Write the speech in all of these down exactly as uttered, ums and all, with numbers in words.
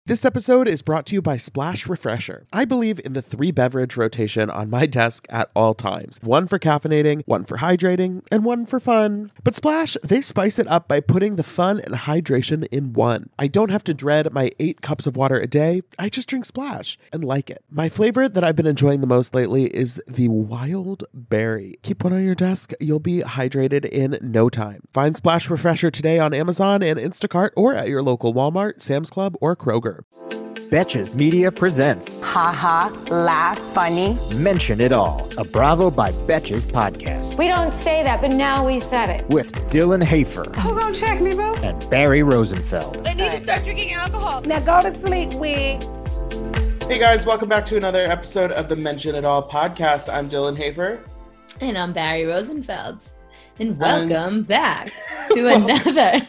This episode is brought to you by Splash Refresher. I believe in the three beverage rotation on my desk at all times. One for caffeinating, one for hydrating, and one for fun. But Splash, they spice it up by putting the fun and hydration in one. I don't have to dread my eight cups of water a day. I just drink Splash and like it. My flavor that I've been enjoying the most lately is the Wild Berry. Keep one on your desk. You'll be hydrated in no time. Find Splash Refresher today on Amazon and Instacart or at your local Walmart, Sam's Club, or Kroger. Betches Media presents Ha ha, laugh, funny. Mention It All, a Bravo by Betches podcast. We don't say that, but now we said it. With Dylan Hafer. Who gonna check me, boo? And Barry Rosenfeld. I need to start drinking alcohol. Now go to sleep, wig. Hey guys, welcome back to another episode of the Mention It All podcast. I'm Dylan Hafer. And I'm Barry Rosenfeld. And welcome And... back to another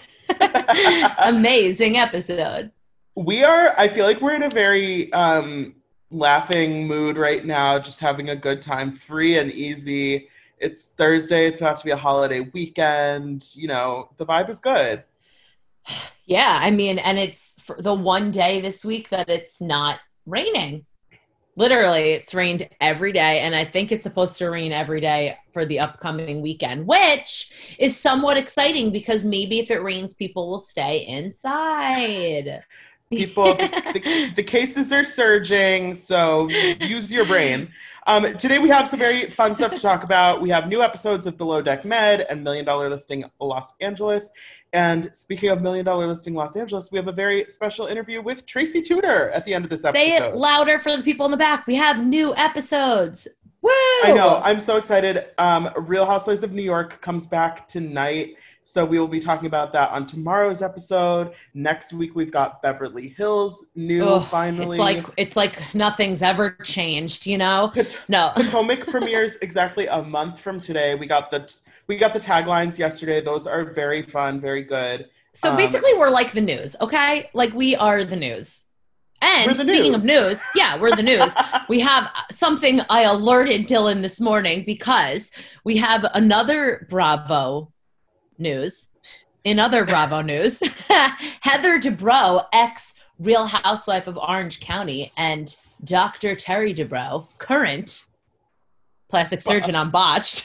amazing episode. We are, I feel like we're in a very um, laughing mood right now, just having a good time, free and easy. It's Thursday. It's about to be a holiday weekend. You know, the vibe is good. Yeah, I mean, and it's for the one day this week that it's not raining. Literally, it's rained every day, and I think it's supposed to rain every day for the upcoming weekend, which is somewhat exciting because maybe if it rains, people will stay inside. People, the, the, the cases are surging, so use your brain. Um, today we have some very fun stuff to talk about. We have new episodes of Below Deck Med and Million Dollar Listing Los Angeles. And speaking of Million Dollar Listing Los Angeles, we have a very special interview with Tracy Tudor at the end of this episode. Say it louder for the people in the back. We have new episodes. Woo! I know. I'm so excited. Um, Real Housewives of New York comes back tonight. So we will be talking about that on tomorrow's episode. Next week, we've got Beverly Hills new, Ugh, finally. It's like it's like nothing's ever changed, you know? Pot- no. Potomac premieres exactly a month from today. We got the we got the taglines yesterday. Those are very fun, very good. So um, basically, we're like the news, okay? Like we are the news. And speaking news. of news, yeah, we're the news. We have something I alerted Dylan this morning because we have another Bravo news. In other Bravo news, Heather Dubrow, ex-Real Housewife of Orange County, and Doctor Terry Dubrow, current plastic surgeon on Botched,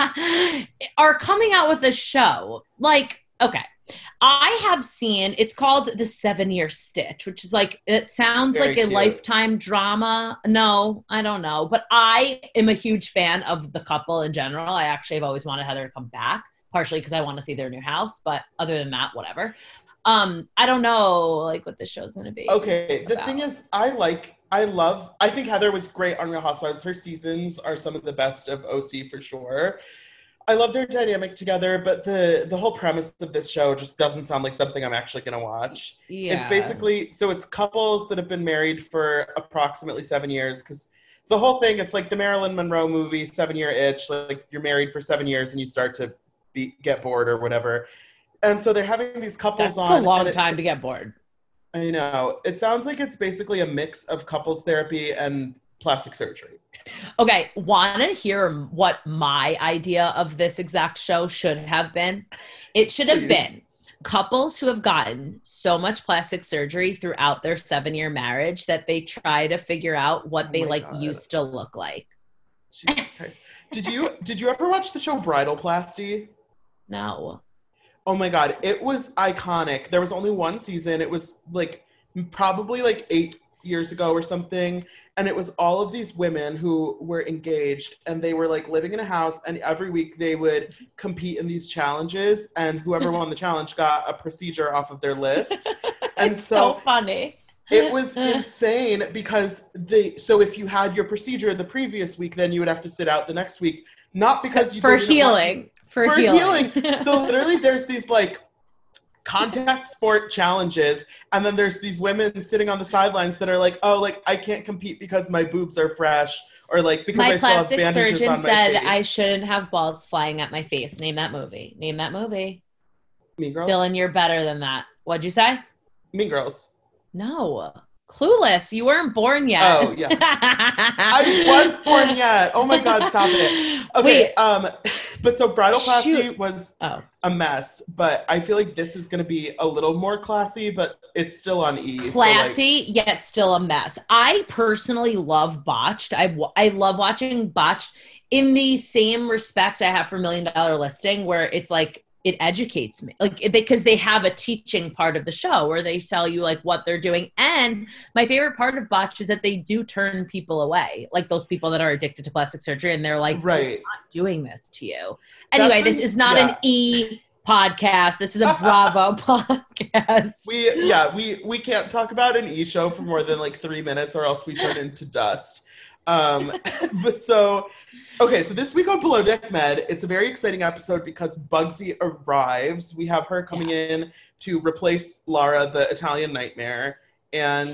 are coming out with a show. Like, okay, I have seen, it's called The Seven-Year Stitch, which is like, it sounds Very like a cute. Lifetime drama. No, I don't know. But I am a huge fan of the couple in general. I actually have always wanted Heather to come back. Partially because I want to see their new house, but other than that, whatever. Um, I don't know, like, what this show's going to be. Okay, the about. thing is, I like, I love, I think Heather was great on Real Housewives. Her seasons are some of the best of O C for sure. I love their dynamic together, but the the whole premise of this show just doesn't sound like something I'm actually going to watch. Yeah. It's basically, so it's couples that have been married for approximately seven years, because the whole thing, it's like the Marilyn Monroe movie, Seven Year Itch, like you're married for seven years and you start to Be, get bored or whatever. And so they're having these couples That's on. That's a long time to get bored. I know. It sounds like it's basically a mix of couples therapy and plastic surgery. Okay, want to hear what my idea of this exact show should have been? It should have Please. been couples who have gotten so much plastic surgery throughout their seven-year marriage that they try to figure out what Oh they my like God. used to look like. Jesus Christ. Did you did you ever watch the show Bridalplasty? No. Oh my God, it was iconic. There was only one season. It was like probably like eight years ago or something. And it was all of these women who were engaged and they were like living in a house, and every week they would compete in these challenges, and whoever won the challenge got a procedure off of their list. And It's so, so funny. it was insane because they, so if you had your procedure the previous week, then you would have to sit out the next week. Not because you for didn't healing. want- For, for healing. healing. So literally there's these like contact sport challenges, and then there's these women sitting on the sidelines that are like, oh, like I can't compete because my boobs are fresh, or like because My I still have plastic bandages surgeon on my said face. I shouldn't have balls flying at my face. Name that movie. Name that movie. Mean Girls? Dylan, you're better than that. What'd you say? Mean Girls. No. Clueless. You weren't born yet. Oh, yeah. I was born yet. Oh my God, stop it. Okay, Wait. um, But so Bridal Classy Shoot. was Oh. a mess, but I feel like this is going to be a little more classy, but it's still on E. Classy, so like, yet still a mess. I personally love Botched. I, I love watching Botched in the same respect I have for Million Dollar Listing, where it's like, it educates me, like, because they, they have a teaching part of the show where they tell you like what they're doing. And my favorite part of Botched is that they do turn people away, like those people that are addicted to plastic surgery, and they're like, right, I'm not doing this to you. Anyway, That's this is not yeah. an E podcast. This is a Bravo podcast. We yeah we we can't talk about an E show for more than like three minutes, or else we turn into dust. Um, but so, okay, so this week on Below Deck Med, it's a very exciting episode because Bugsy arrives. We have her coming yeah. in to replace Lara, the Italian nightmare. And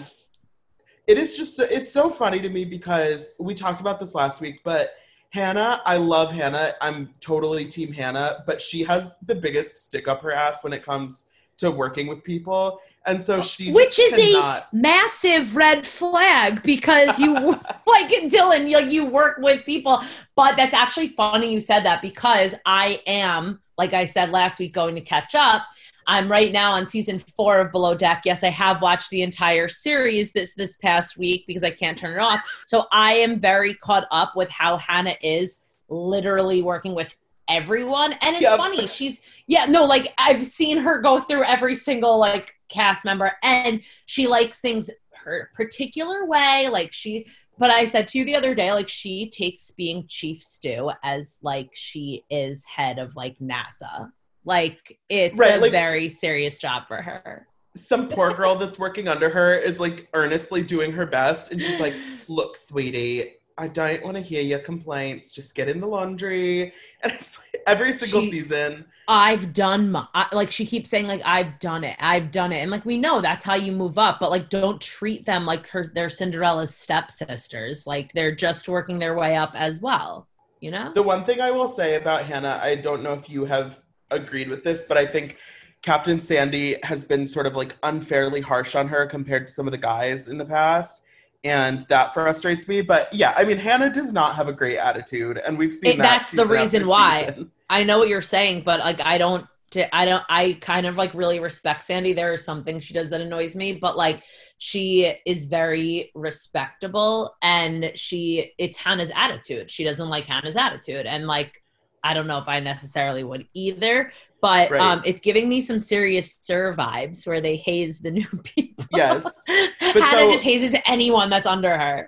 it is just, it's so funny to me because we talked about this last week, but Hannah, I love Hannah. I'm totally team Hannah, but she has the biggest stick up her ass when it comes to working with people. And so she just Which is cannot... a massive red flag, because you, like Dylan, like you work with people. But that's actually funny you said that, because I am, like I said last week, going to catch up. I'm right now on season four of Below Deck. Yes, I have watched the entire series this this past week because I can't turn it off. So I am very caught up with how Hannah is literally working with everyone. And it's yep. funny. She's, yeah, no, like I've seen her go through every single like cast member, and she likes things her particular way. Like she, but I said to you the other day, like she takes being Chief Stew as like she is head of like NASA. Like it's right, a like, very serious job for her. Some poor girl that's working under her is like earnestly doing her best, and she's like, look, sweetie, I don't want to hear your complaints. Just get in the laundry. And it's like every single she, season. I've done my, I, like she keeps saying like, I've done it. I've done it. And like, we know that's how you move up, but like, don't treat them like her, they're Cinderella's stepsisters. Like they're just working their way up as well. You know? The one thing I will say about Hannah, I don't know if you have agreed with this, but I think Captain Sandy has been sort of like unfairly harsh on her compared to some of the guys in the past. And that frustrates me. But yeah, I mean, Hannah does not have a great attitude. And we've seen it, that. That's the reason why. Season. I know what you're saying, but like, I don't, I don't, I kind of like really respect Sandy. There is something she does that annoys me, but like she is very respectable, and she, it's Hannah's attitude. She doesn't like Hannah's attitude. And like, I don't know if I necessarily would either, but right. um, it's giving me some Serious Sir vibes where they haze the new people. Yes. But Hannah so, just hazes anyone that's under her.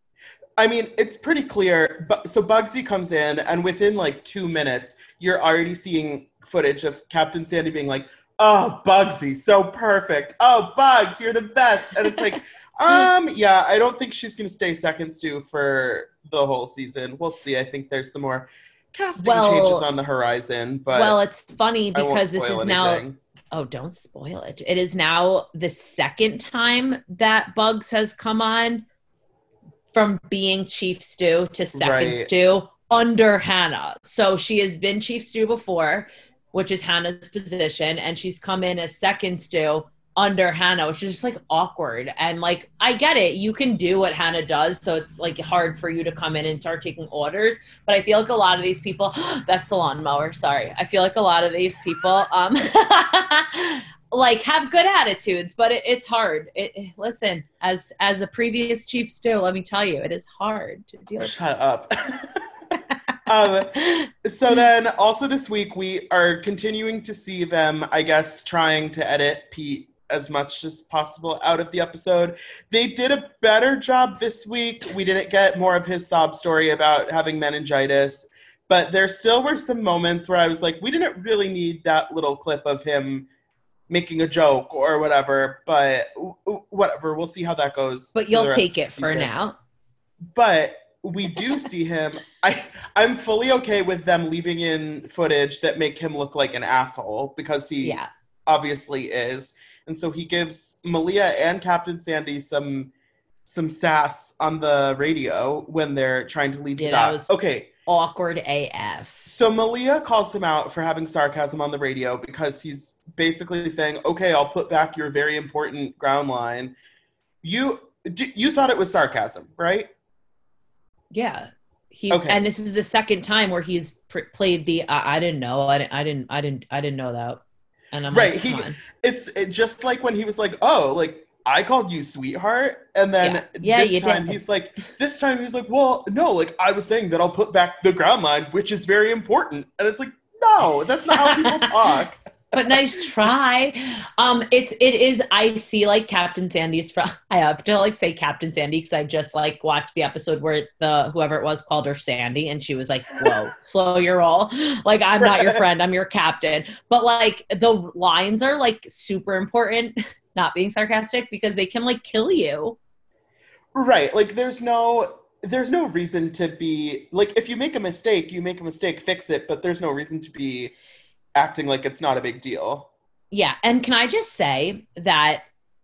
I mean, it's pretty clear. But so Bugsy comes in, and within like two minutes, you're already seeing footage of Captain Sandy being like, oh, Bugsy, so perfect. Oh, Bugs, you're the best. And it's like, um, yeah, I don't think she's going to stay second stew for the whole season. We'll see. I think there's some more casting well, changes on the horizon, but well, it's funny because this is anything. now. Oh, don't spoil it! It is now the second time that Bugs has come on from being Chief Stew to second right. stew under Hannah. So she has been Chief Stew before, which is Hannah's position, and she's come in as second stew under Hannah, which is just like awkward. And like, I get it. You can do what Hannah does. So it's like hard for you to come in and start taking orders. But I feel like a lot of these people, that's the lawnmower. Sorry. I feel like a lot of these people, um, like have good attitudes, but it, it's hard. It, it, listen, as, as a previous Chief Stew, let me tell you, it is hard to deal with. Shut up. um, so then also this week, we are continuing to see them, I guess, trying to edit Pete as much as possible out of the episode. They did a better job this week. We didn't get more of his sob story about having meningitis, but there still were some moments where I was like, we didn't really need that little clip of him making a joke or whatever, but whatever. We'll see how that goes. But you'll take it for now. But we do see him. I, I'm fully okay with them leaving in footage that make him look like an asshole, because he yeah. obviously is. And so he gives Malia and Captain Sandy some some sass on the radio when they're trying to leave yeah, the that dock. was Okay. Awkward A F. So Malia calls him out for having sarcasm on the radio because he's basically saying, okay, I'll put back your very important ground line. You you thought it was sarcasm, right? Yeah. He Okay. and this is the second time where he's pr- played the uh, I didn't know I didn't I didn't I didn't I didn't know that. And I'm right. like, He come on. it's it just like when he was like, oh, like I called you sweetheart, and then Yeah. Yeah, this you time did. he's like, this time he's like, well, no, like I was saying that I'll put back the ground line, which is very important, and it's like, no, that's not how people talk. But nice try. Um, it's it is. I see like Captain Sandy's from. I have to like say Captain Sandy because I just like watched the episode where the whoever it was called her Sandy, and she was like, "Whoa, slow your roll." Like I'm not your friend, I'm your captain. But like the lines are like super important. Not being sarcastic because they can like kill you. Right. Like there's no there's no reason to be like if you make a mistake, you make a mistake, fix it. But there's no reason to be acting like it's not a big deal. Yeah. And can I just say that,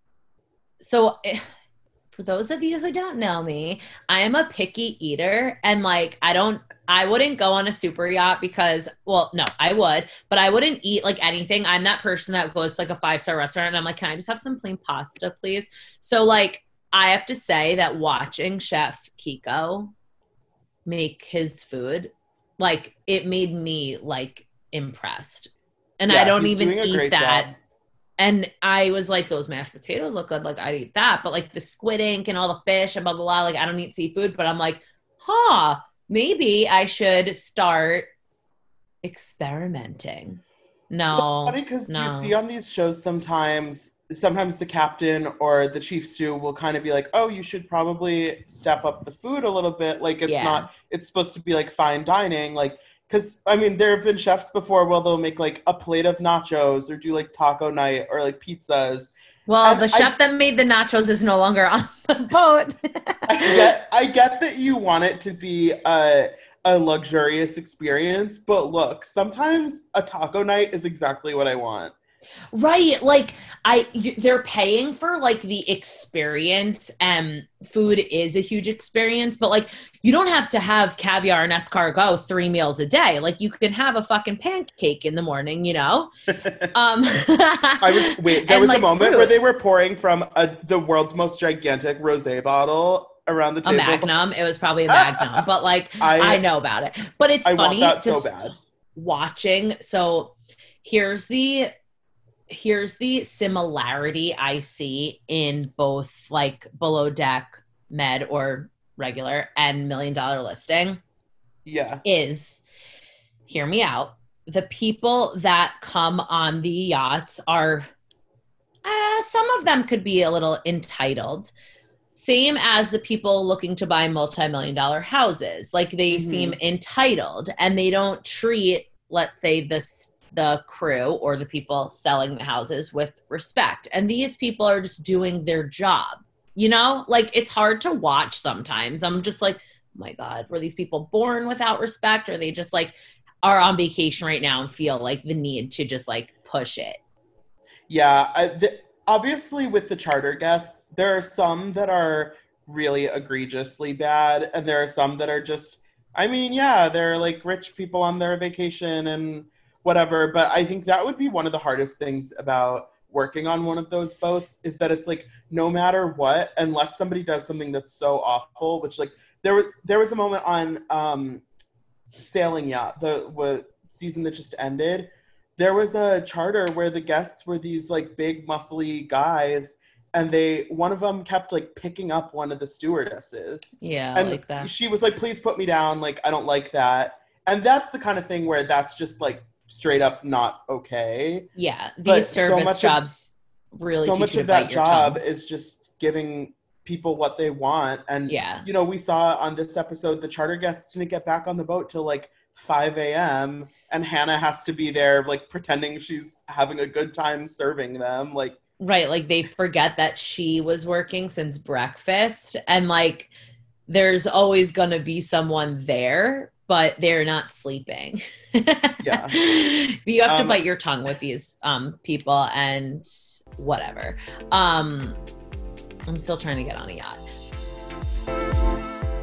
so for those of you who don't know me, I am a picky eater and like, I don't, I wouldn't go on a super yacht because, well, no, I would, but I wouldn't eat like anything. I'm that person that goes to like a five-star restaurant and I'm like, can I just have some plain pasta, please? So like, I have to say that watching Chef Kiko make his food, like it made me like impressed. And Yeah, I don't he's even doing a eat great that. job. And I was like, those mashed potatoes look good. Like I'd eat that. But like the squid ink and all the fish and blah, blah, blah. Like I don't eat seafood, but I'm like, huh, maybe I should start experimenting. No. Funny because no. you see on these shows sometimes sometimes the captain or the chief stew will kind of be like, oh, you should probably step up the food a little bit. Like it's Yeah. not, it's supposed to be like fine dining. Like, because I mean, there have been chefs before where they'll make like a plate of nachos or do like taco night or like pizzas. Well, And the chef I- that made the nachos is no longer on the boat. I get, I get that you want it to be a, a luxurious experience, but look, sometimes a taco night is exactly what I want. Right. Like I, you, they're paying for like the experience and food is a huge experience, but like you don't have to have caviar and escargot three meals a day. Like you can have a fucking pancake in the morning, you know? um, I was, wait, there and, was like, a moment fruit. where they were pouring from a, the world's most gigantic rosé bottle around the a table. Magnum. It was probably a Magnum, but like I- I, know about it. But it's I funny want that just so bad. watching. So here's the here's the similarity I see in both like Below Deck, Med or regular and Million Dollar Listing Yeah. is, hear me out, the people that come on the yachts are uh, some of them could be a little entitled. Same as the people looking to buy multi-million dollar houses. Like they Mhm. seem entitled and they don't treat, let's say, this the crew or the people selling the houses with respect. And these people are just doing their job. You know, like it's hard to watch sometimes. I'm just like, oh my God, were these people born without respect? Or they just like are on vacation right now and feel like the need to just like push it? Yeah. I, the, obviously, with the charter guests, there are some that are really egregiously bad, and there are some that are just, I mean, yeah, they're like rich people on their vacation and whatever. But I think that would be one of the hardest things about working on one of those boats is that it's like no matter what, unless somebody does something that's so awful, which like there was there was a moment on um, Sailing Yacht, the what, season that just ended. There was a charter where the guests were these like big muscly guys, and they one of them kept like picking up one of the stewardesses. Yeah, And like that. she was like, please put me down. Like, I don't like that. And that's the kind of thing where that's just like straight up not okay. Yeah, But these so service much of- jobs really so teach much you of to that bite your job tongue. is just giving people what they want. And, Yeah. you know, we saw on this episode, the charter guests didn't get back on the boat till like five a.m. and Hannah has to be there like pretending she's having a good time serving them. Like, Right, like they forget that she was working since breakfast and like there's always going to be someone there, but they're not sleeping. Yeah. You have to Um, bite your tongue with these um, people and whatever. Um, I'm still trying to get on a yacht.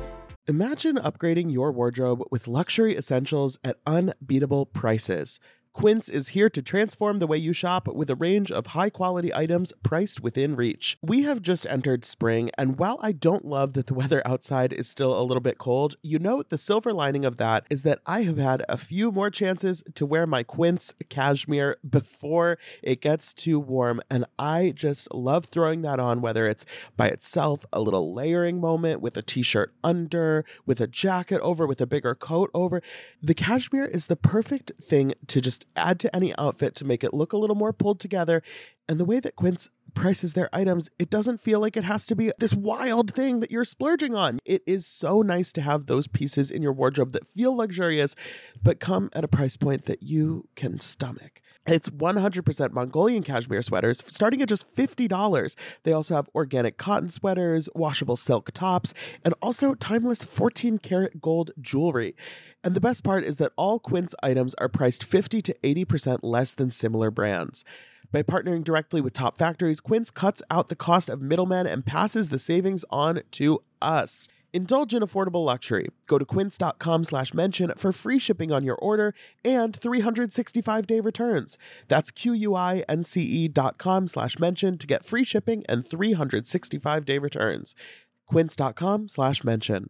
imagine upgrading your wardrobe with luxury essentials at unbeatable prices. Quince is here to transform the way you shop with a range of high-quality items priced within reach. We have just entered spring, and while I don't love that the weather outside is still a little bit cold, you know the silver lining of that is that I have had a few more chances to wear my Quince cashmere before it gets too warm, and I just love throwing that on, whether it's by itself, a little layering moment with a t-shirt under, with a jacket over, with a bigger coat over. The cashmere is the perfect thing to just add to any outfit to make it look a little more pulled together. And the way that Quince prices their items, it doesn't feel like it has to be this wild thing that you're splurging on. It is so nice to have those pieces in your wardrobe that feel luxurious, but come at a price point that you can stomach. It's one hundred percent Mongolian cashmere sweaters starting at just fifty dollars. They also have organic cotton sweaters, washable silk tops, and also timeless fourteen karat gold jewelry. And the best part is that all Quince items are priced fifty to eighty percent less than similar brands. By partnering directly with top factories, Quince cuts out the cost of middlemen and passes the savings on to us. Indulge in affordable luxury. Go to quince.com slash mention for free shipping on your order and three hundred sixty-five day returns. That's Q-U-I-N-C-E dot com slash mention to get free shipping and three hundred sixty-five day returns. Quince.com slash mention.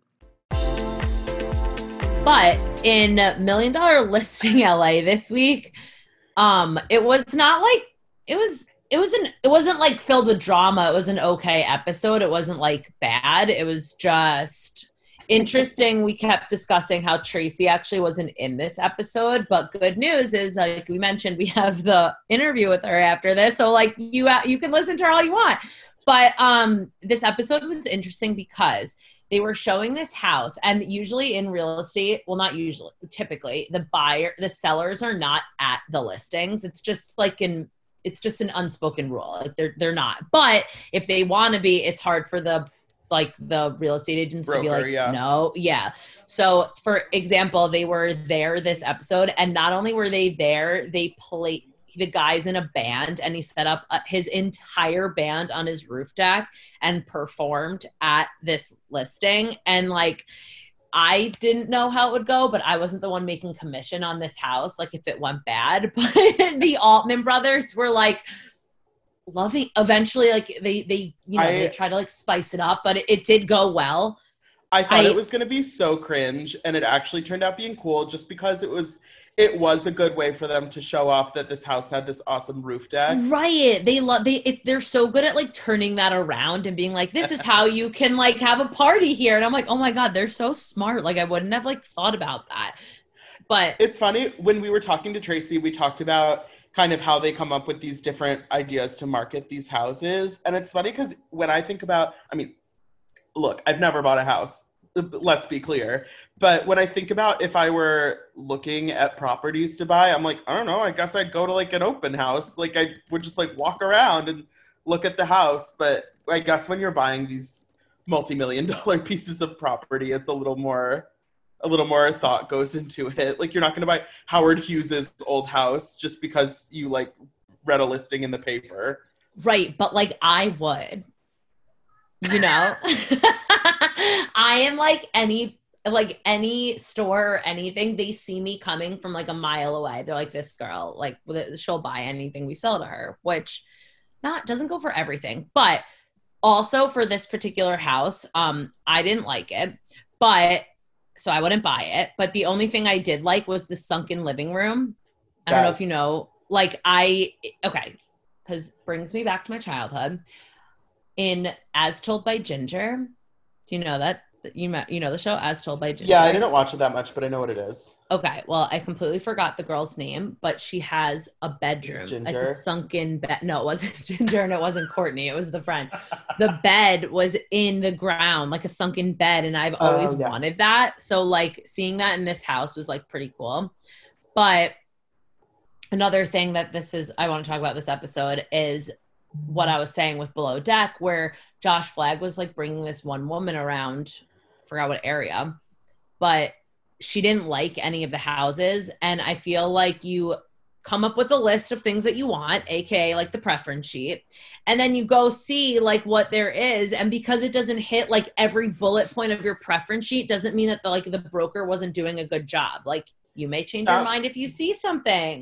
But in Million Dollar Listing L A this week, um, it was not like, it was... It wasn't it wasn't like filled with drama. It was an okay episode. It wasn't like bad. It was just interesting. We kept discussing how Tracy actually wasn't in this episode, but good news is, like we mentioned, we have the interview with her after this. So like you you can listen to her all you want. But um this episode was interesting because they were showing this house, and usually in real estate, well, not usually, typically the buyer, the sellers are not at the listings. It's just like in It's just an unspoken rule. Like they're they're not. But if they want to be, it's hard for the like the real estate agents Broker, to be like, yeah. no, yeah. So for example, they were there this episode, and not only were they there, they played the guy's in a band, and he set up uh, his entire band on his roof deck and performed at this listing. And like, I didn't know how it would go, but I wasn't the one making commission on this house, like if it went bad. But the Altman brothers were like loving, eventually, like they, they you know, I, they try to like spice it up, but it, it did go well. I thought I, it was going to be so cringe, and it actually turned out being cool just because it was it was a good way for them to show off that this house had this awesome roof deck. Right. They love they it, they're so good at like turning that around and being like, this is how you can like have a party here. And I'm like, oh my God, they're so smart. Like I wouldn't have like thought about that. But it's funny, when we were talking to Tracy, we talked about kind of how they come up with these different ideas to market these houses. And it's funny because when I think about, I mean, look, I've never bought a house. Let's be clear. But when I think about if I were looking at properties to buy, I'm like, I don't know, I guess I'd go to like an open house. Like I would just like walk around and look at the house. But I guess when you're buying these multi-million dollar pieces of property, it's a little more, a little more thought goes into it. Like you're not going to buy Howard Hughes's old house just because you like read a listing in the paper. Right. But like I would, you know, I am like any, like any store or anything, they see me coming from like a mile away. They're like, this girl, like she'll buy anything we sell to her, which not doesn't go for everything. But also for this particular house, um, I didn't like it, but so I wouldn't buy it. But the only thing I did like was the sunken living room. I don't yes. know if you know, like I, okay, because brings me back to my childhood. In As Told by Ginger, do you know that? You you know the show As Told by Ginger? Yeah, I didn't watch it that much, but I know what it is. Okay, well, I completely forgot the girl's name, but she has a bedroom. Is it Ginger? It's a sunken bed. No, it wasn't Ginger, and it wasn't Courtney. It was the friend. The bed was in the ground, like a sunken bed, and I've always uh, yeah. wanted that. So, like, seeing that in this house was, like, pretty cool. But another thing that this is, I want to talk about this episode is what I was saying with Below Deck, where Josh Flagg was like bringing this one woman around, forgot what area, but she didn't like any of the houses. And I feel like you come up with a list of things that you want, A K A like the preference sheet, and then you go see like what there is. And because it doesn't hit like every bullet point of your preference sheet doesn't mean that the, like the broker wasn't doing a good job. Like you may change that, your mind if you see something.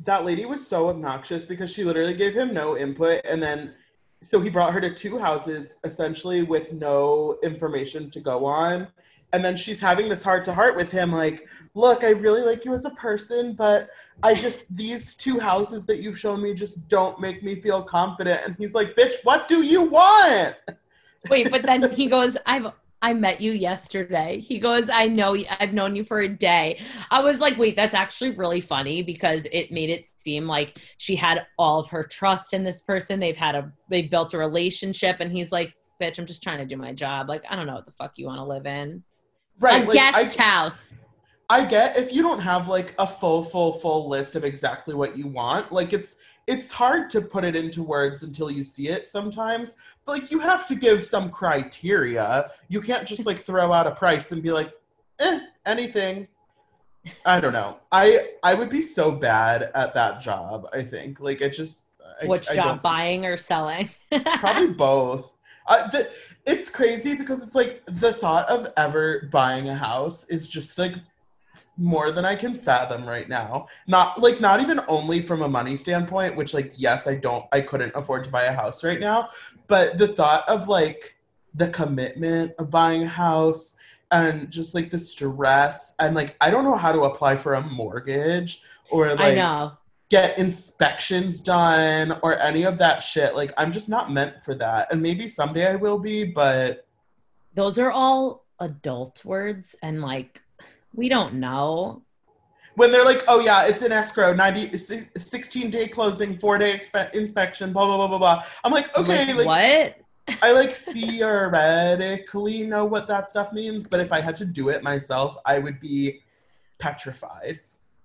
that lady was so obnoxious because she literally gave him no input. And then, so he brought her to two houses essentially with no information to go on. And then she's having this heart to heart with him, like, look, I really like you as a person, but I just, these two houses that you've shown me just don't make me feel confident. And he's like, bitch, what do you want? Wait, but then he goes, I've, I met you yesterday. He goes, I know, I've known you for a day. I was like, wait, that's actually really funny because it made it seem like she had all of her trust in this person. They've had a, they built a relationship, and he's like, bitch, I'm just trying to do my job. Like, I don't know what the fuck you want to live in. Right. A like, guest I, house. I get if you don't have like a full, full, full list of exactly what you want, like it's, it's hard to put it into words until you see it sometimes. But like you have to give some criteria. You can't just like throw out a price and be like, eh, anything. I don't know. I I would be so bad at that job, I think. Like it just I, Which I job, buying or selling? Probably both. Uh, the, it's crazy because it's like the thought of ever buying a house is just like more than I can fathom right now. Not like not even only from a money standpoint, which like yes, I don't I couldn't afford to buy a house right now, but the thought of like the commitment of buying a house and just like the stress and like I don't know how to apply for a mortgage or like I know. get inspections done or any of that shit. Like I'm just not meant for that. And maybe someday I will be, but those are all adult words and like we don't know. When they're like, oh yeah, it's in escrow, ninety, sixteen day closing, four day expe- inspection, blah, blah, blah, blah, blah. I'm like, okay. Like, like what? I like theoretically know what that stuff means, but if I had to do it myself, I would be petrified.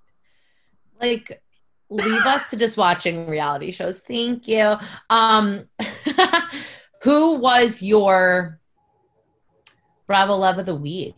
Like, leave us to just watching reality shows. Thank you. Um, who was your Bravo Love of the Week?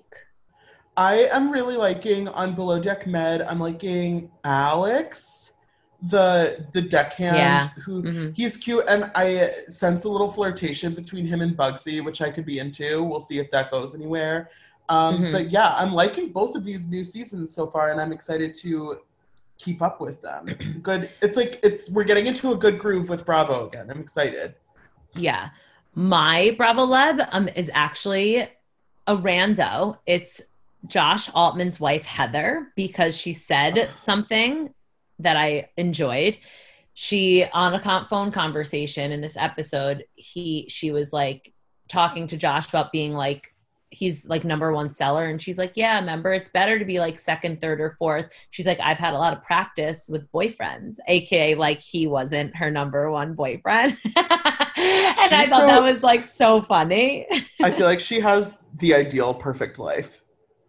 I am really liking on Below Deck Med. I'm liking Alex, the the deckhand, yeah. who mm-hmm. he's cute, and I sense a little flirtation between him and Bugsy, which I could be into. We'll see if that goes anywhere. Um, mm-hmm. But yeah, I'm liking both of these new seasons so far, and I'm excited to keep up with them. It's a good. It's like it's we're getting into a good groove with Bravo again. I'm excited. Yeah, my Bravo Love um is actually a rando. It's Josh Altman's wife, Heather, because she said something that I enjoyed. She, on a com- phone conversation in this episode, he, she was like talking to Josh about being like, he's like number one seller. And she's like, yeah, remember, it's better to be like second, third, or fourth. She's like, I've had a lot of practice with boyfriends, A K A like he wasn't her number one boyfriend. And she's I thought so, that was like so funny. I feel like she has the ideal perfect life.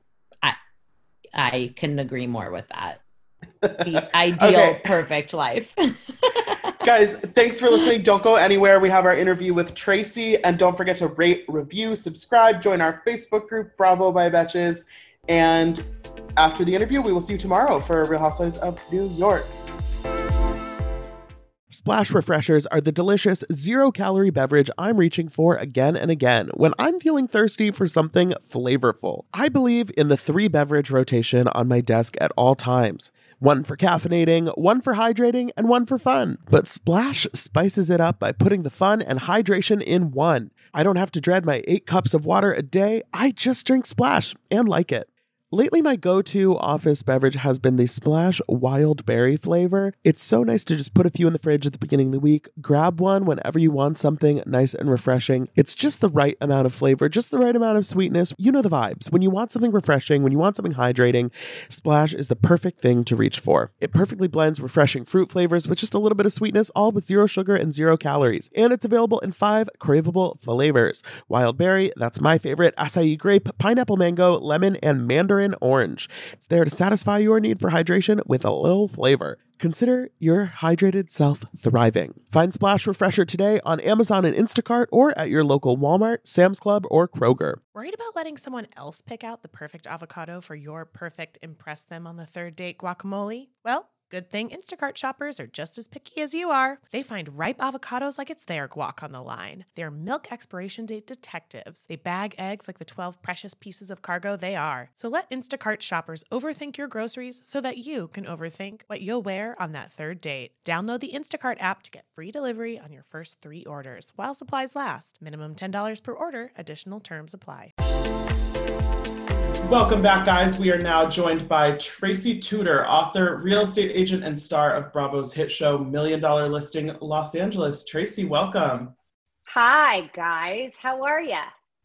I can agree more with that. The ideal, okay. perfect life. Guys, thanks for listening. Don't go anywhere. We have our interview with Tracy. And don't forget to rate, review, subscribe, join our Facebook group, Bravo by Betches. And after the interview, we will see you tomorrow for Real Housewives of New York. Splash Refreshers are the delicious zero-calorie beverage I'm reaching for again and again when I'm feeling thirsty for something flavorful. I believe in the three-beverage rotation on my desk at all times. One for caffeinating, one for hydrating, and one for fun. But Splash spices it up by putting the fun and hydration in one. I don't have to dread my eight cups of water a day. I just drink Splash and like it. Lately, my go-to office beverage has been the Splash Wild Berry flavor. It's so nice to just put a few in the fridge at the beginning of the week, grab one whenever you want something nice and refreshing. It's just the right amount of flavor, just the right amount of sweetness. You know the vibes. When you want something refreshing, when you want something hydrating, Splash is the perfect thing to reach for. It perfectly blends refreshing fruit flavors with just a little bit of sweetness, all with zero sugar and zero calories. And it's available in five craveable flavors. Wild Berry, that's my favorite, acai grape, pineapple mango, lemon, and mandarin orange. It's there to satisfy your need for hydration with a little flavor. Consider your hydrated self thriving. Find Splash Refresher today on Amazon and Instacart or at your local Walmart, Sam's Club, or Kroger. Worried about letting someone else pick out the perfect avocado for your perfect impress them on the third date guacamole? Well, Good thing Instacart shoppers are just as picky as you are. They find ripe avocados like it's their guac on the line. They're milk expiration date detectives. They bag eggs like the twelve precious pieces of cargo they are. So let Instacart shoppers overthink your groceries so that you can overthink what you'll wear on that third date. Download the Instacart app to get free delivery on your first three orders while supplies last. Minimum ten dollars per order. Additional terms apply. Welcome back, guys. We are now joined by Tracy Tutor, author, real estate agent, and star of Bravo's hit show, Million Dollar Listing Los Angeles. Tracy, welcome. Hi, guys. How are ya?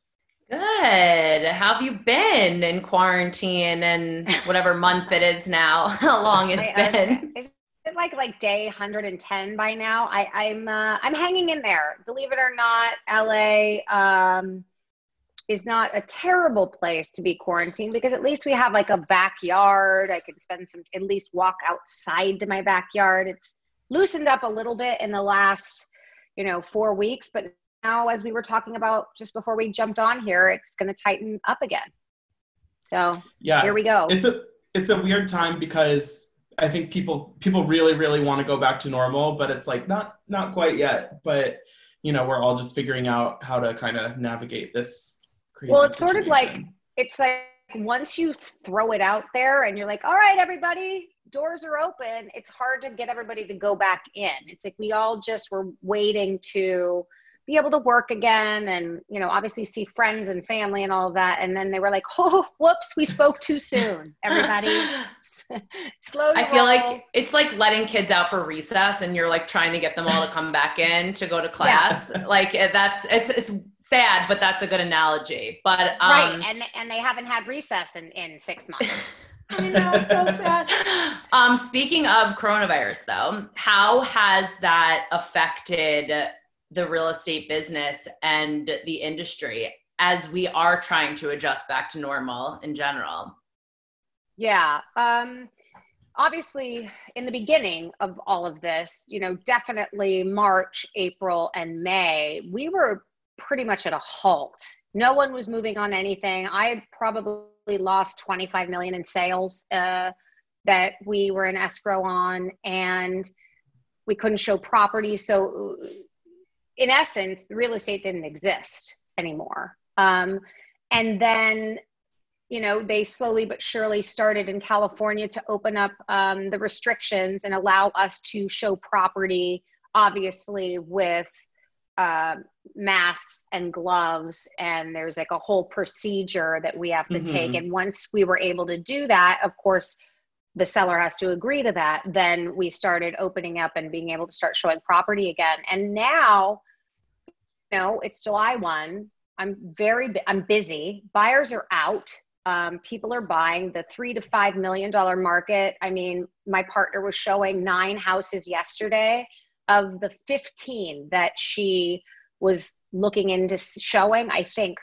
Good. How have you been in quarantine and whatever month it is now? How long it's I, been? Uh, is it like like day one hundred ten by now? I, I'm uh, I'm hanging in there. Believe it or not, L A um, is not a terrible place to be quarantined because at least we have like a backyard. I can spend some, at least walk outside to my backyard. It's loosened up a little bit in the last, you know, four weeks, but now, as we were talking about just before we jumped on here, it's going to tighten up again. So yeah, here we go. It's a, it's a weird time because I think people, people really, really want to go back to normal, but it's like not, not quite yet, but you know, we're all just figuring out how to kind of navigate this. Well, it's sort of like, it's like once you throw it out there and you're like, all right, everybody, doors are open. It's hard to get everybody to go back in. It's like we all just were waiting to be able to work again and, you know, obviously see friends and family and all of that. And then they were like, oh, whoops, we spoke too soon. Everybody slow I feel roll. like it's like letting kids out for recess and you're like trying to get them all to come back in to go to class. Yeah. Like that's, it's, it's sad, but that's a good analogy. But, um, right. And, and they haven't had recess in, in six months. I know, it's so sad. Um, speaking of coronavirus though, how has that affected the real estate business and the industry as we are trying to adjust back to normal in general? Yeah. Um, obviously in the beginning of all of this, you know, definitely March, April, and May, we were pretty much at a halt. No one was moving on anything. I had probably lost twenty-five million in sales uh, that we were in escrow on, and we couldn't show property. So in essence, real estate didn't exist anymore. Um, and then, you know, they slowly but surely started in California to open up um, the restrictions and allow us to show property, obviously with uh, masks and gloves. And there's like a whole procedure that we have to mm-hmm. take. And once we were able to do that, of course, the seller has to agree to that. Then we started opening up and being able to start showing property again. And now, you know, it's July first. I'm very, I'm busy. Buyers are out. Um, people are buying the three to five million dollar market. I mean, my partner was showing nine houses yesterday. Of the fifteen that she was looking into showing, I think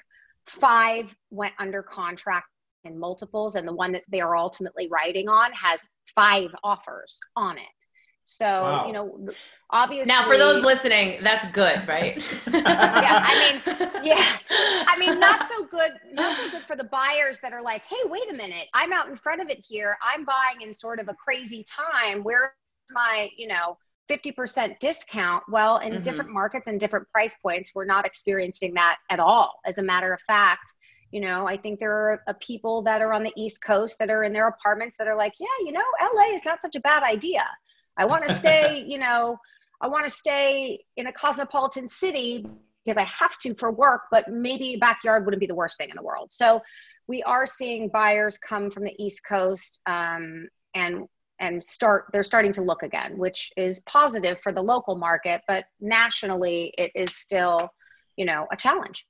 five went under contract in multiples, and the one that they are ultimately writing on has five offers on it. So, wow. you know, obviously. Now, for those listening, that's good, right? yeah, I mean, yeah, I mean, not so good, not so good for the buyers that are like, hey, wait a minute, I'm out in front of it here. I'm buying in sort of a crazy time. Where's my, you know, fifty percent discount? Well, in mm-hmm. different markets and different price points, we're not experiencing that at all. As a matter of fact, you know, I think there are uh, people that are on the East Coast that are in their apartments that are like, yeah, you know, L A is not such a bad idea. I want to stay, you know, I want to stay in a cosmopolitan city because I have to for work, but maybe backyard wouldn't be the worst thing in the world. So we are seeing buyers come from the East Coast um, and and start, they're starting to look again, which is positive for the local market, but nationally it is still, you know, a challenge.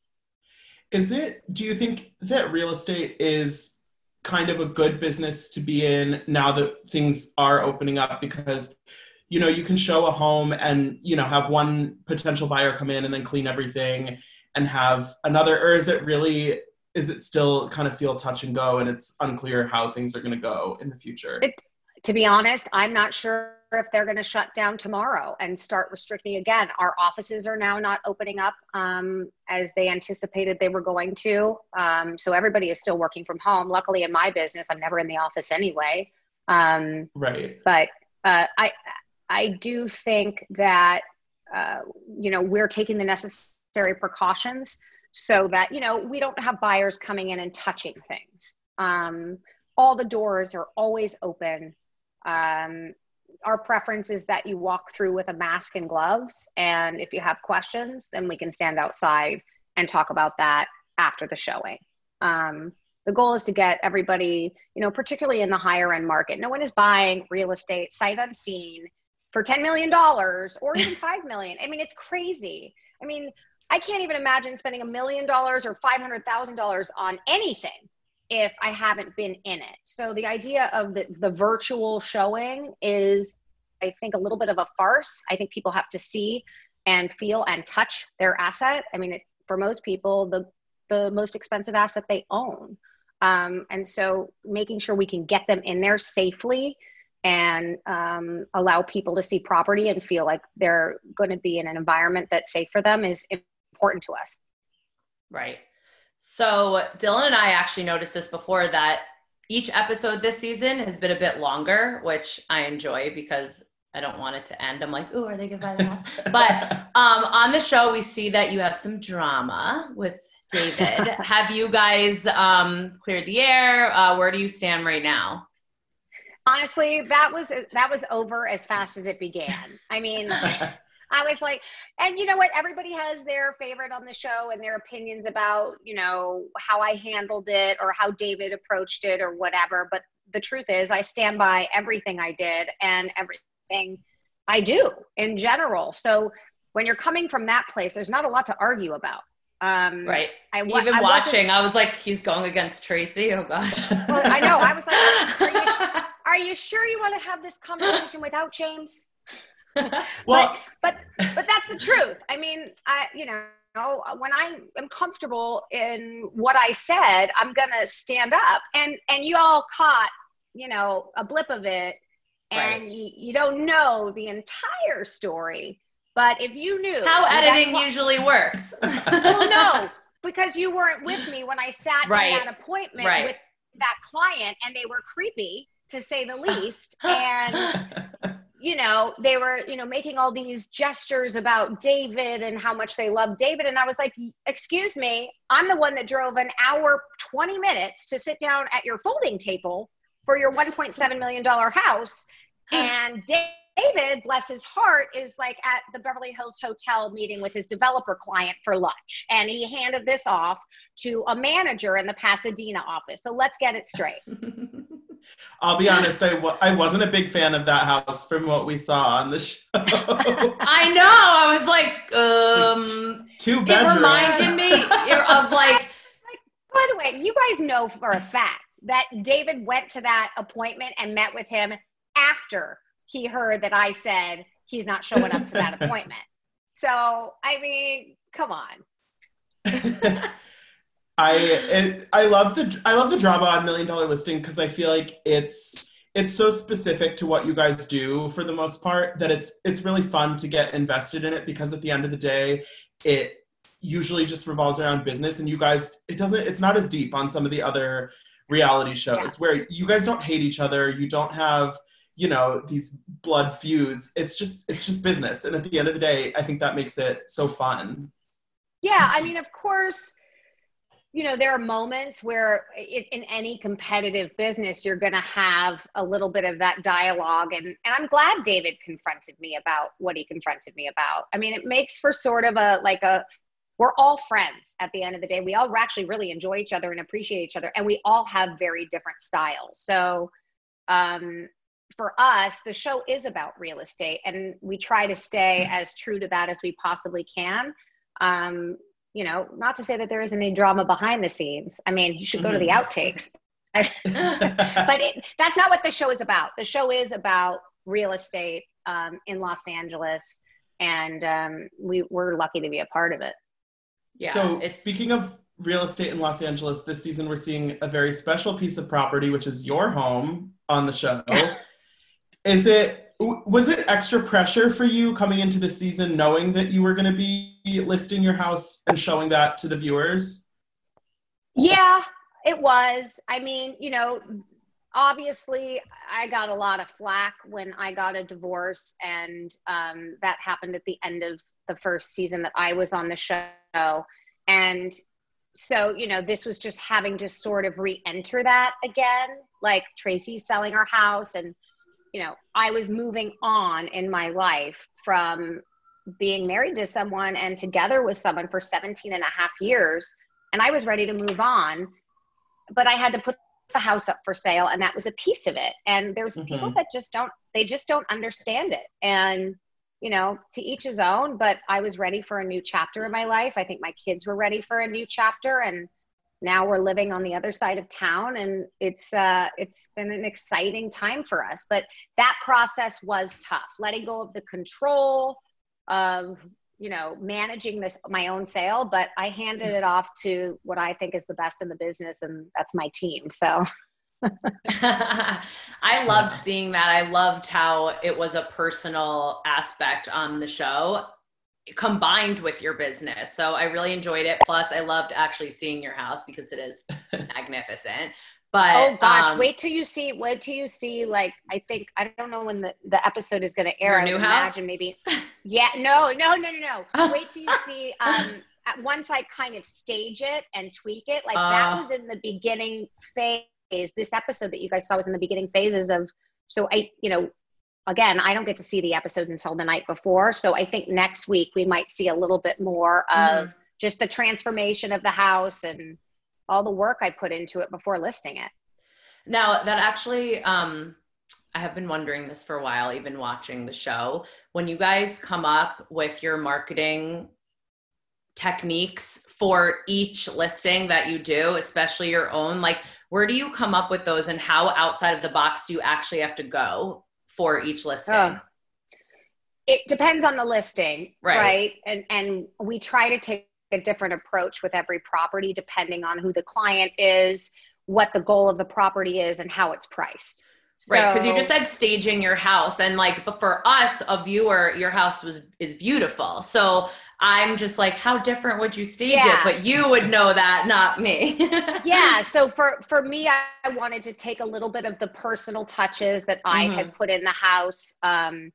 Is it, do you think that real estate is kind of a good business to be in now that things are opening up? Because, you know, you can show a home and, you know, have one potential buyer come in and then clean everything and have another, or is it really, is it still kind of feel touch and go and it's unclear how things are going to go in the future? It, to be honest, I'm not sure if they're going to shut down tomorrow and start restricting again. Our offices are now not opening up um, as they anticipated they were going to. Um, so everybody is still working from home. Luckily in my business, I'm never in the office anyway. Um, right. But uh, I, I do think that, uh, you know, we're taking the necessary precautions so that, you know, we don't have buyers coming in and touching things. Um, all the doors are always open. Um, our preference is that you walk through with a mask and gloves. And if you have questions, then we can stand outside and talk about that after the showing. Um, the goal is to get everybody, you know, particularly in the higher end market. No one is buying real estate sight unseen for ten million dollars or even five million dollars. I mean, it's crazy. I mean, I can't even imagine spending a million dollars or five hundred thousand dollars on anything if I haven't been in it. So the idea of the, the virtual showing is, I think, a little bit of a farce. I think people have to see and feel and touch their asset. I mean, it, for most people, the, the most expensive asset they own. Um, and so making sure we can get them in there safely and um, allow people to see property and feel like they're going to be in an environment that's safe for them is important to us. Right. So Dylan and I actually noticed this before, that each episode this season has been a bit longer, which I enjoy because I don't want it to end. I'm like, ooh, are they going to buy the house? But um, on the show, we see that you have some drama with David. Have you guys um, cleared the air? Uh, where do you stand right now? Honestly, that was that was over as fast as it began. I mean, I was like, and you know what? Everybody has their favorite on the show and their opinions about, you know, how I handled it or how David approached it or whatever. But the truth is, I stand by everything I did and everything I do in general. So when you're coming from that place, there's not a lot to argue about. Um, right. I, Even I watching, I was like, he's going against Tracy. Oh gosh. Well, I know. I was like, are you, are you sure you want to have this conversation without James? Well, but, but but that's the truth. I mean, I you know, when I am comfortable in what I said, I'm gonna stand up. And and you all caught, you know, a blip of it, and right. you, you don't know the entire story. But if you knew how editing cl- usually works, well, no, because you weren't with me when I sat right. in that appointment right. with that client, and they were creepy to say the least, and. You know, they were, you know, making all these gestures about David and how much they love David. And I was like, excuse me, I'm the one that drove an hour, twenty minutes to sit down at your folding table for your one point seven million dollars house. And David, bless his heart, is like at the Beverly Hills Hotel meeting with his developer client for lunch. And he handed this off to a manager in the Pasadena office. So let's get it straight. I'll be honest, I, w- I wasn't a big fan of that house from what we saw on the show. I know. I was like, um, two bedrooms. It reminded me of like, like, by the way, you guys know for a fact that David went to that appointment and met with him after he heard that I said he's not showing up to that appointment. So, I mean, come on. I it, I love the I love the drama on Million Dollar Listing because I feel like it's it's so specific to what you guys do for the most part that it's it's really fun to get invested in it, because at the end of the day, it usually just revolves around business, and you guys it doesn't it's not as deep on some of the other reality shows yeah. where you guys don't hate each other, you don't have, you know, these blood feuds. It's just it's just business, and at the end of the day, I think that makes it so fun. Yeah, I mean, of course. You know, there are moments where it, in any competitive business, you're going to have a little bit of that dialogue. And, and I'm glad David confronted me about what he confronted me about. I mean, it makes for sort of a, like a, we're all friends at the end of the day. We all actually really enjoy each other and appreciate each other. And we all have very different styles. So um, for us, the show is about real estate. And we try to stay as true to that as we possibly can. Um, You know, not to say that there isn't any drama behind the scenes. I mean, you should go to the outtakes. But it, that's not what the show is about. The show is about real estate um, in Los Angeles, and um, we, we're lucky to be a part of it. Yeah. So it's- speaking of real estate in Los Angeles, this season we're seeing a very special piece of property, which is your home on the show. Is it, was it extra pressure for you coming into the season knowing that you were going to be listing your house and showing that to the viewers? Yeah, it was. I mean, you know, obviously I got a lot of flack when I got a divorce, and um, that happened at the end of the first season that I was on the show. And so, you know, this was just having to sort of re-enter that again, like Tracy's selling our house, and, you know, I was moving on in my life from being married to someone and together with someone for seventeen and a half years. And I was ready to move on, but I had to put the house up for sale, and that was a piece of it. And there's mm-hmm. people that just don't, they just don't understand it. And, you know, to each his own, but I was ready for a new chapter in my life. I think my kids were ready for a new chapter, and now we're living on the other side of town, and it's, uh, it's been an exciting time for us. But that process was tough, letting go of the control of, you know, managing this, my own sale, but I handed it off to what I think is the best in the business, and that's my team. So I loved seeing that. I loved how it was a personal aspect on the show combined with your business. So I really enjoyed it. Plus I loved actually seeing your house because it is magnificent. But oh gosh, um, wait till you see, wait till you see, like, I think, I don't know when the, the episode is going to air. Your I new would house? Imagine maybe. Yeah, no, no, no, no, no. Wait till you see, um, at once I kind of stage it and tweak it. Like uh, that was in the beginning phase. This episode that you guys saw was in the beginning phases of, so I, you know, again, I don't get to see the episodes until the night before. So I think next week we might see a little bit more of mm-hmm. just the transformation of the house and all the work I put into it before listing it. Now that actually, um, I have been wondering this for a while, even watching the show, when you guys come up with your marketing techniques for each listing that you do, especially your own, like where do you come up with those, and how outside of the box do you actually have to go for each listing? Oh. It depends on the listing, right? right? And, and we try to take a different approach with every property, depending on who the client is, what the goal of the property is, and how it's priced. So, right, because you just said staging your house, and like, but for us, a viewer, your house was is beautiful. So I'm just like, how different would you stage yeah. it? But you would know that, not me. Yeah. So for for me, I, I wanted to take a little bit of the personal touches that I mm-hmm. had put in the house. Um,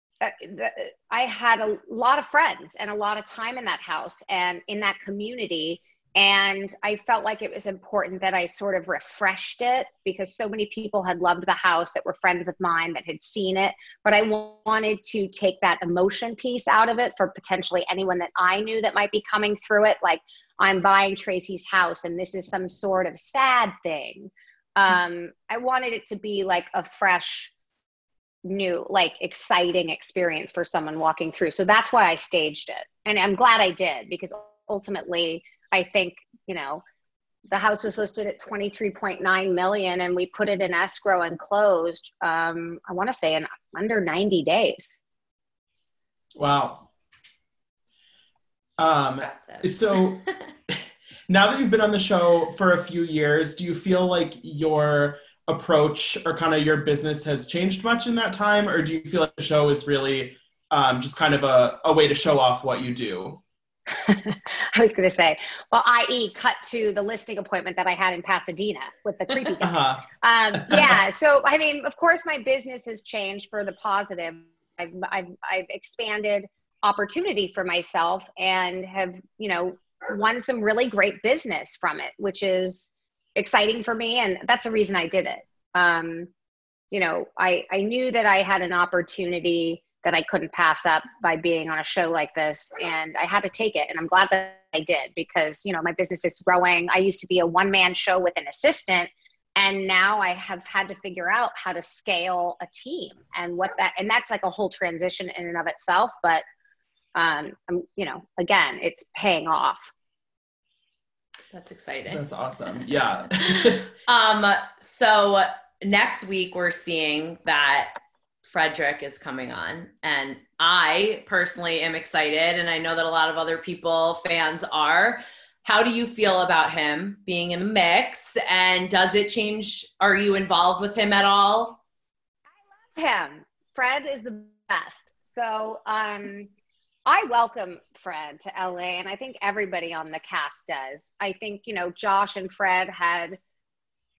I had a lot of friends and a lot of time in that house and in that community. And I felt like it was important that I sort of refreshed it, because so many people had loved the house that were friends of mine that had seen it. But I wanted to take that emotion piece out of it for potentially anyone that I knew that might be coming through it. Like, I'm buying Tracy's house and this is some sort of sad thing. Um, I wanted it to be like a fresh, new, like exciting experience for someone walking through. So that's why I staged it. And I'm glad I did, because ultimately, I think, you know, the house was listed at twenty-three point nine million and we put it in escrow and closed, um, I want to say in under ninety days. Wow. Um, so now that you've been on the show for a few years, do you feel like your approach or kind of your business has changed much in that time? Or do you feel like the show is really um, just kind of a, a way to show off what you do? I was going to say, well, that is cut to the listing appointment that I had in Pasadena with the creepy guy. Uh-huh. um, yeah. So, I mean, of course my business has changed for the positive. I've, I've, I've expanded opportunity for myself and have, you know, won some really great business from it, which is exciting for me. And that's the reason I did it. Um, you know, I, I knew that I had an opportunity that I couldn't pass up by being on a show like this. And I had to take it. And I'm glad that I did, because, you know, my business is growing. I used to be a one-man show with an assistant. And now I have had to figure out how to scale a team and what that, and that's like a whole transition in and of itself. But, um, I'm, you know, again, it's paying off. That's exciting. That's awesome. Yeah. um, so next week we're seeing that Fredrik is coming on, and I personally am excited, and I know that a lot of other people, fans, are. How do you feel about him being in the mix, and does it change? Are you involved with him at all? I love him. Fred is the best. So um, I welcome Fred to L A, and I think everybody on the cast does. I think, you know, Josh and Fred had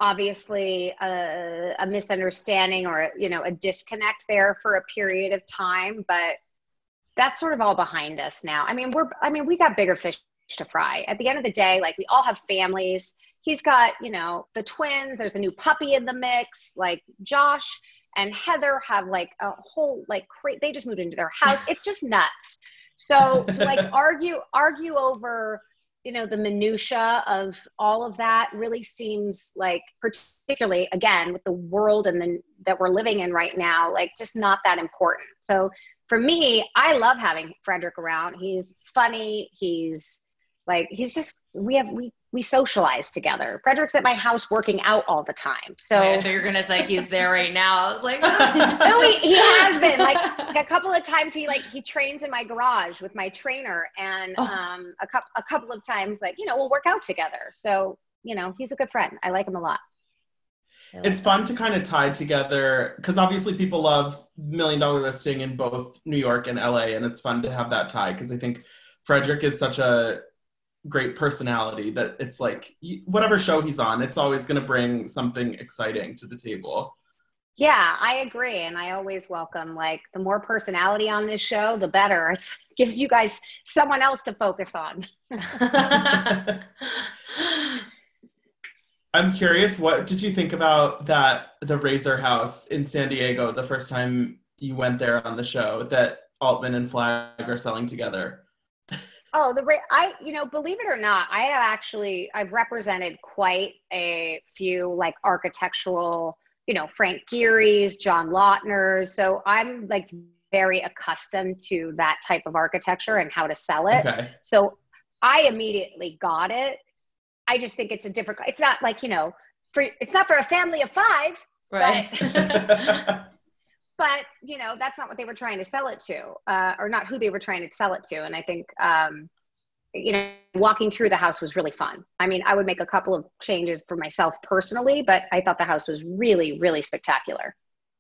obviously a, a misunderstanding or, you know, a disconnect there for a period of time, but that's sort of all behind us now. I mean, we're, I mean, we got bigger fish to fry. At the end of the day, like we all have families. He's got, you know, the twins, there's a new puppy in the mix, like Josh and Heather have like a whole, like cra- they just moved into their house. It's just nuts. So to like argue, argue over, you know, the minutia of all of that really seems like, particularly again, with the world and then that we're living in right now, like just not that important. So for me, I love having Frederick around. He's funny. He's like, he's just, we have, we, we socialize together. Frederick's at my house working out all the time. So I thought you were going to say he's there right now. I was like, no, he, he has been like a couple of times. He like, he trains in my garage with my trainer and oh. um, a couple, a couple of times, like, you know, we'll work out together. So, you know, he's a good friend. I like him a lot. It's fun to kind of tie together because obviously people love Million Dollar Listing in both New York and L A, and it's fun to have that tie because I think Frederick is such a great personality that it's like whatever show he's on, it's always going to bring something exciting to the table. Yeah, I agree. And I always welcome, like, the more personality on this show, the better. It gives you guys someone else to focus on. I'm curious, what did you think about that, the Razor House in San Diego, the first time you went there on the show, that Altman and Flagg are selling together? Oh, the I, you know, believe it or not, I have actually, I've represented quite a few like architectural, you know, Frank Gehry's, John Lautner's. So I'm like very accustomed to that type of architecture and how to sell it. Okay. So I immediately got it. I just think it's a different, it's not like, you know, for, it's not for a family of five, right. But, but you know, that's not what they were trying to sell it to, uh, or not who they were trying to sell it to. And I think, um, you know, walking through the house was really fun. I mean, I would make a couple of changes for myself personally, but I thought the house was really, really spectacular.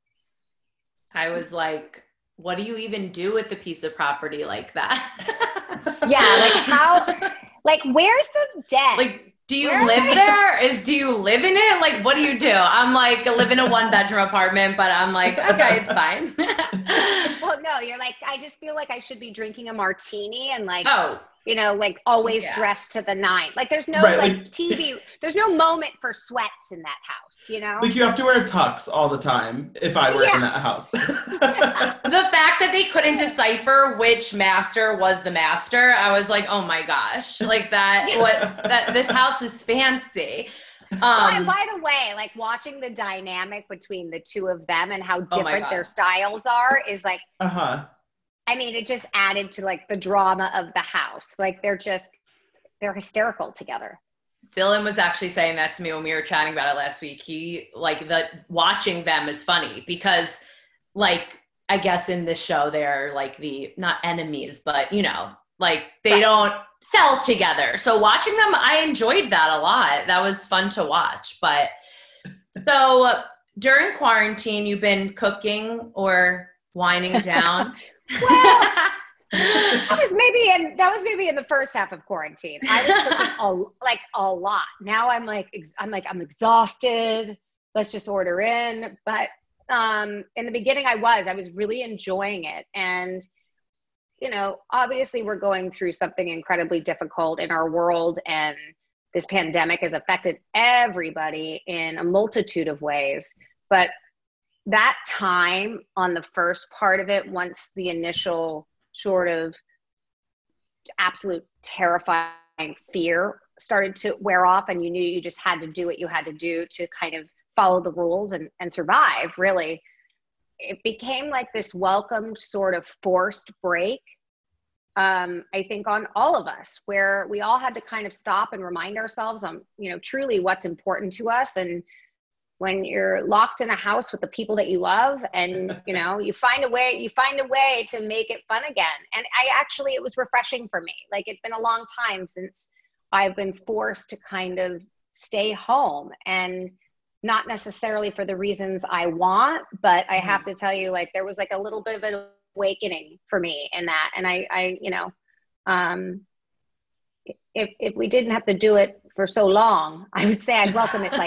I was like, what do you even do with a piece of property like that? Yeah. Like how, like, where's the den? Like, do you Where live there? Is do you live in it? Like, what do you do? I'm like, I live in a one bedroom apartment, but I'm like, okay, it's fine. Well, no, you're like, I just feel like I should be drinking a martini and like, oh, you know, like always yeah. dressed to the nine. Like there's no Right, like, like T V, there's no moment for sweats in that house, you know? Like you have to wear tux all the time if I were Yeah. in that house. the fact that they couldn't decipher which master was the master, I was like, oh my gosh, like that, what, that this house is fancy. Um, by, by the way, like watching the dynamic between the two of them and how Oh my different God. their styles are is like, Uh-huh. I mean, it just added to like the drama of the house. Like they're just, they're hysterical together. Dylan was actually saying that to me when we were chatting about it last week. He like the watching them is funny because like, I guess in this show, they're like the, not enemies, but you know, like they Right. don't sell together. So watching them, I enjoyed that a lot. That was fun to watch. But so during quarantine, you've been cooking or winding down? Well, that was maybe in that was maybe in the first half of quarantine. I was cooking a, like a lot. Now I'm like ex- I'm like I'm exhausted. Let's just order in. But um, in the beginning, I was I was really enjoying it, and you know, obviously, we're going through something incredibly difficult in our world, and this pandemic has affected everybody in a multitude of ways. But that time on the first part of it, once the initial sort of absolute terrifying fear started to wear off and you knew you just had to do what you had to do to kind of follow the rules and, and survive, really, it became like this welcomed sort of forced break, um, I think, on all of us, where we all had to kind of stop and remind ourselves on, you know, truly what's important to us. And when you're locked in a house with the people that you love and, you know, you find a way, you find a way to make it fun again. And I actually, it was refreshing for me. Like it's been a long time since I've been forced to kind of stay home, and not necessarily for the reasons I want, but I have to tell you, like, there was like a little bit of an awakening for me in that. And I, I, you know, um, if, if we didn't have to do it for so long, I would say I'd welcome it like,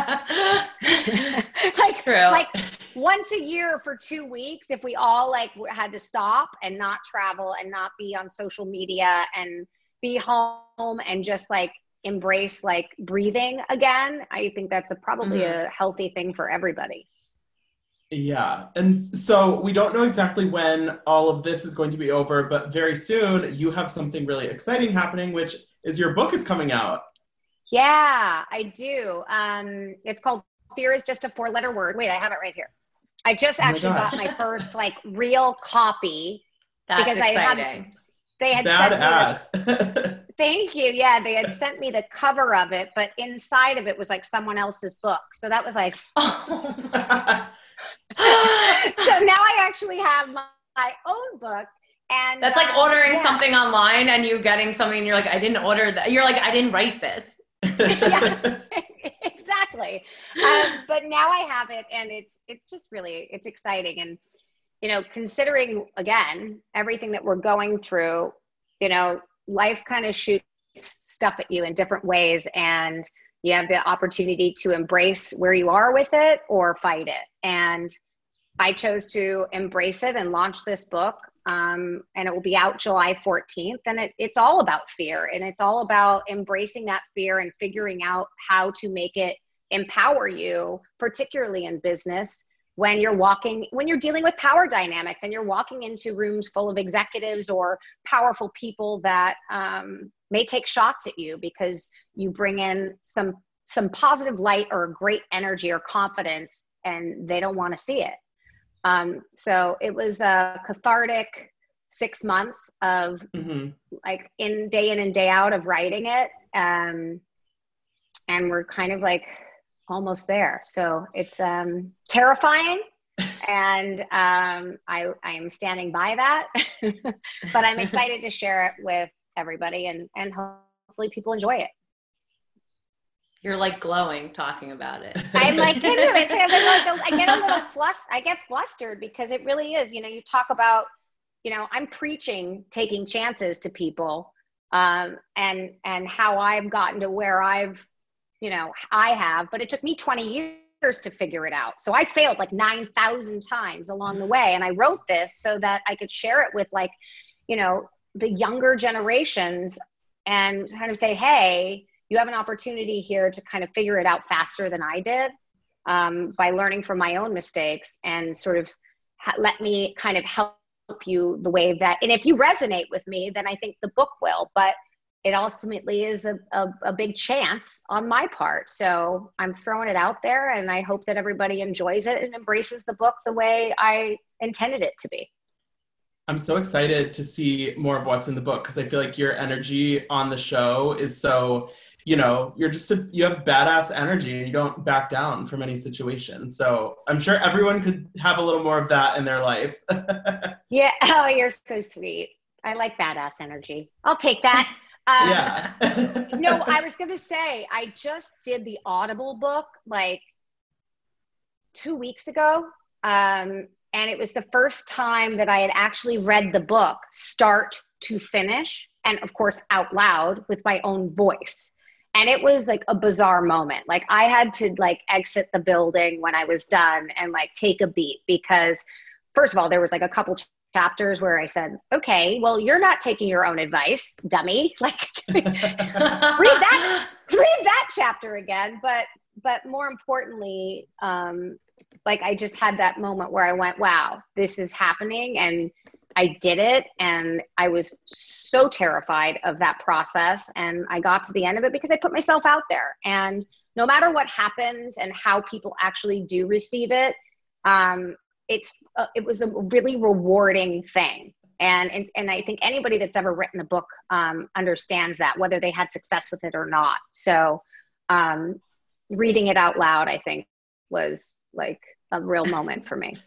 like, True. like once a year for two weeks, if we all like had to stop and not travel and not be on social media and be home and just like embrace like breathing again. I think that's a, probably mm-hmm. a healthy thing for everybody. Yeah. And so we don't know exactly when all of this is going to be over, but very soon you have something really exciting happening, which is your book is coming out. Yeah, I do. Um, it's called Fear is Just a Four Letter Word. Wait, I have it right here. I just actually oh my got my first like real copy. That's because exciting. I had, they had Badass. sent me the, thank you. Yeah, they had sent me the cover of it, but inside of it was like someone else's book. So that was like, oh. So now I actually have my, my own book. And that's like um, ordering yeah. something online and you getting something and you're like, I didn't order that. You're like, I didn't write this. Yeah, exactly. Um, but now I have it and it's, it's just really, it's exciting. And, you know, considering again, everything that we're going through, you know, life kind of shoots stuff at you in different ways. And you have the opportunity to embrace where you are with it or fight it. And I chose to embrace it and launch this book. Um, and it will be out July fourteenth. And it, it's all about fear. And it's all about embracing that fear and figuring out how to make it empower you, particularly in business, when you're walking, when you're dealing with power dynamics and you're walking into rooms full of executives or powerful people that um, may take shots at you because you bring in some, some positive light or great energy or confidence and they don't want to see it. Um, so it was a cathartic six months of mm-hmm. like in day in and day out of writing it. Um, and we're kind of like almost there. So it's um, terrifying and um, I, I am standing by that, but I'm excited to share it with everybody and, and hopefully people enjoy it. You're like glowing talking about it. I'm like, into it. I get a little flust. I get flustered because it really is. You know, you talk about, you know, I'm preaching taking chances to people, um, and and how I've gotten to where I've, you know, I have. But it took me twenty years to figure it out. So I failed like nine thousand times along the way, and I wrote this so that I could share it with like, you know, the younger generations and kind of say, hey, you have an opportunity here to kind of figure it out faster than I did um, by learning from my own mistakes and sort of ha- let me kind of help you the way that, and if you resonate with me, then I think the book will, but it ultimately is a, a, a big chance on my part. So I'm throwing it out there and I hope that everybody enjoys it and embraces the book the way I intended it to be. I'm so excited to see more of what's in the book because I feel like your energy on the show is so, you know, you're just a, you have badass energy and you don't back down from any situation. So I'm sure everyone could have a little more of that in their life. Yeah. Oh, you're so sweet. I like badass energy. I'll take that. Um, yeah. No, I was going to say, I just did the Audible book like two weeks ago. Um, and it was the first time that I had actually read the book start to finish. And of course, out loud with my own voice. And it was like a bizarre moment. Like I had to like exit the building when I was done and like take a beat because first of all, there was like a couple ch- chapters where I said, okay, well, you're not taking your own advice, dummy. Like read that, read that chapter again. But, but more importantly, um, like I just had that moment where I went, wow, this is happening. And I did it and I was so terrified of that process. And I got to the end of it because I put myself out there. And no matter what happens and how people actually do receive it, um, it's uh, it was a really rewarding thing. And, and and I think anybody that's ever written a book um, understands that, whether they had success with it or not. So um, reading it out loud, I think, was like a real moment for me.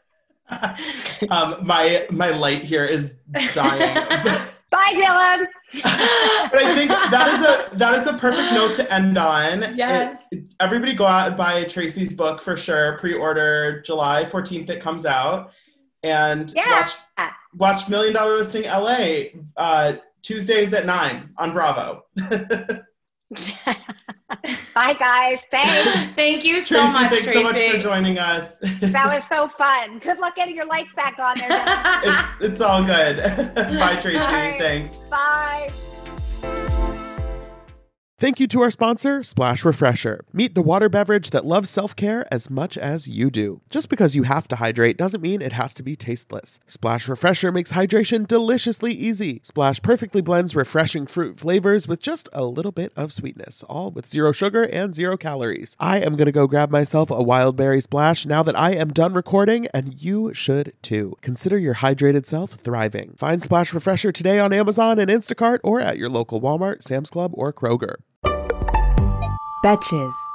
um, my my light here is dying. Bye, Dylan. But I think that is a that is a perfect note to end on. Yes. It, everybody go out and buy Tracy's book for sure. Pre-order July fourteenth. It comes out, and yeah. watch watch Million Dollar Listing L A uh, Tuesdays at nine on Bravo. Bye, guys. Thanks. Thank you so Tracy, much, thanks Tracy. so much for joining us. That was so fun. Good luck getting your lights back on there. it's, it's all good. Bye, Tracy. All right. Thanks. Bye. Thank you to our sponsor, Splash Refresher. Meet the water beverage that loves self-care as much as you do. Just because you have to hydrate doesn't mean it has to be tasteless. Splash Refresher makes hydration deliciously easy. Splash perfectly blends refreshing fruit flavors with just a little bit of sweetness, all with zero sugar and zero calories. I am going to go grab myself a wild berry splash now that I am done recording, and you should too. Consider your hydrated self thriving. Find Splash Refresher today on Amazon and Instacart or at your local Walmart, Sam's Club, or Kroger. Betches.